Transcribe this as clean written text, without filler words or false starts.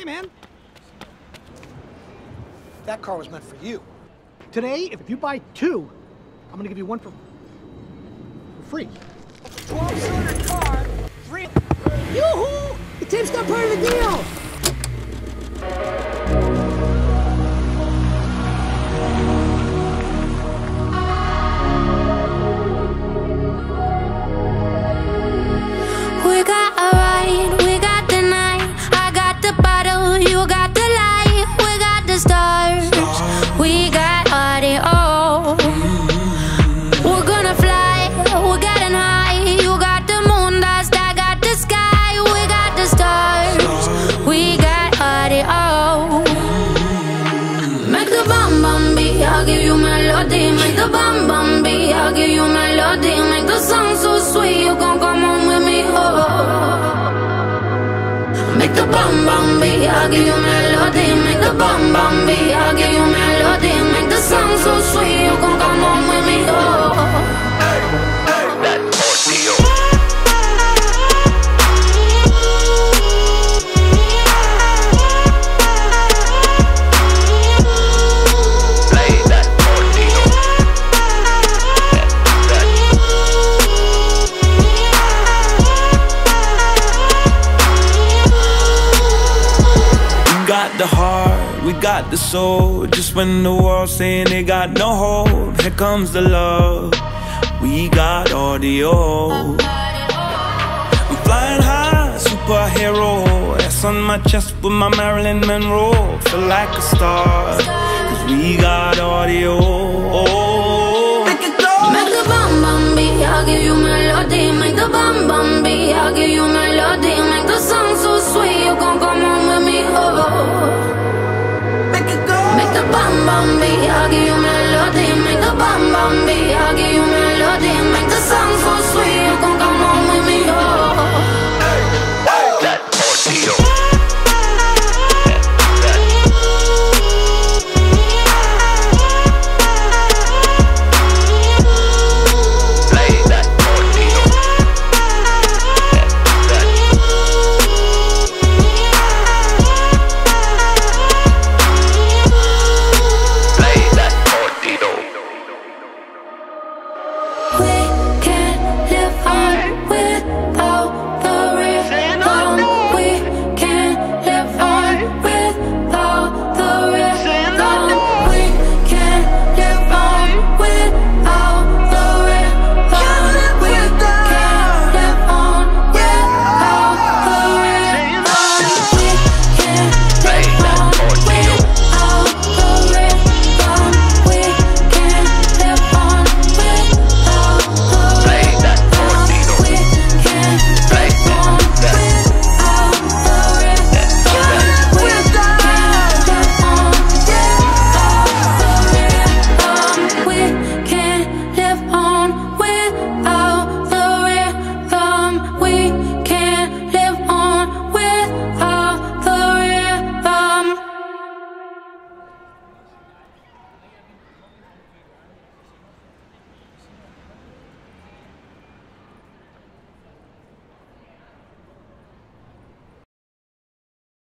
man. That car was meant for you. Today, if you buy 2, I'm gonna give you 1 for free. 12-cylinder car, 3. Yoo-hoo! The tape's not part of the deal! We got a ride, we got the night. I got the bottle, you got the light. We got the stars, we got audio. We're gonna fly, we're getting high. You got the moon dust, I got the sky. We got the stars, we got audio. Make the bum bum beat, I'll give you melody. Make the bum bum beat, I'll give you melody. Make the song so sweet, you gon' come on with me. Make the bum bum beat, I'll give you melody. Make the bum bum beat, I'll give you melody. Make the song so sweet, you gon' come on with me. That ordeal. Play that ordeal. We got the heart, we got the soul. Just when the world's saying they got no hope, here comes the love. We got audio. I'm flying high, superhero. S on my chest with my Marilyn Monroe. Feel like a star, cause we got audio. Make it go! Make the bum bum beat, I'll give you melody. Make the bum bum beat, I'll give you melody. Make the song so sweet, you gon'